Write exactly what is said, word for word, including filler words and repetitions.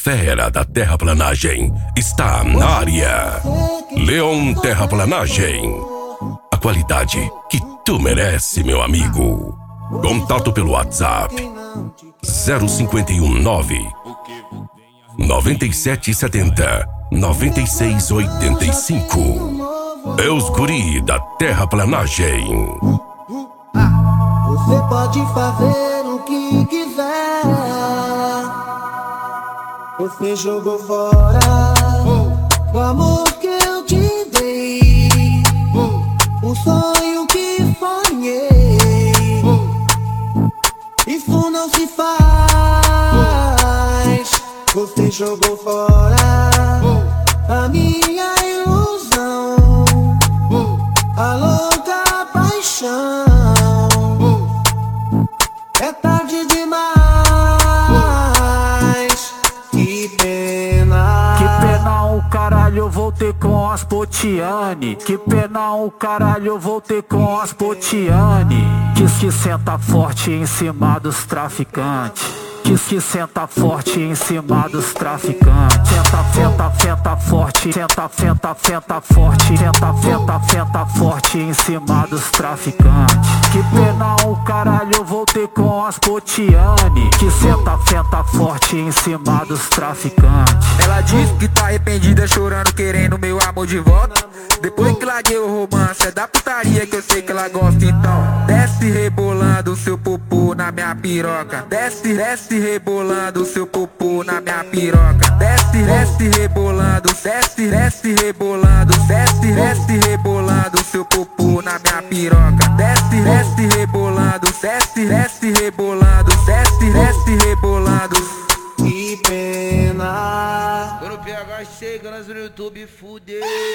fera da terraplanagem está na área. Leon Terraplanagem. A qualidade que tu merece, meu amigo. Contato pelo WhatsApp zero cinco um nove nove sete sete zero nove seis oito cinco. É os guri da terraplanagem. Você pode fazer o que quiser. Você jogou fora o amor que eu te dei, o sonho que sonhei. Isso não se faz. Você jogou fora a minha ilusão, a louca paixão. É tarde demais. Que pena. Que pena o caralho, eu voltei com as Potiane. Que pena o caralho, eu voltei com as Potiane. Diz que senta forte em cima dos traficantes. Diz que senta forte em cima dos traficantes. Senta, senta, senta forte. Senta, senta, senta forte. Senta, senta, senta forte em cima dos traficantes. Que pena o caralho, eu voltei com as Potiane. Que senta, senta forte em cima dos traficantes. Ela diz que tá arrependida, chorando, querendo meu amor de volta. Depois que larguei o romance, é da putaria que eu sei que ela gosta. Então desce rebolando o seu popô na minha piroca. Desce, desce rebolando o seu popô na minha piroca. Desce, desce rebolando, desce, desce rebolando, desce, desce rebolando o seu popô na minha piroca. Desce, desce rebolando, desce, desce rebolando, desce, desce rebolando. Que pena. Quando o P H chega, nós no YouTube fudeu.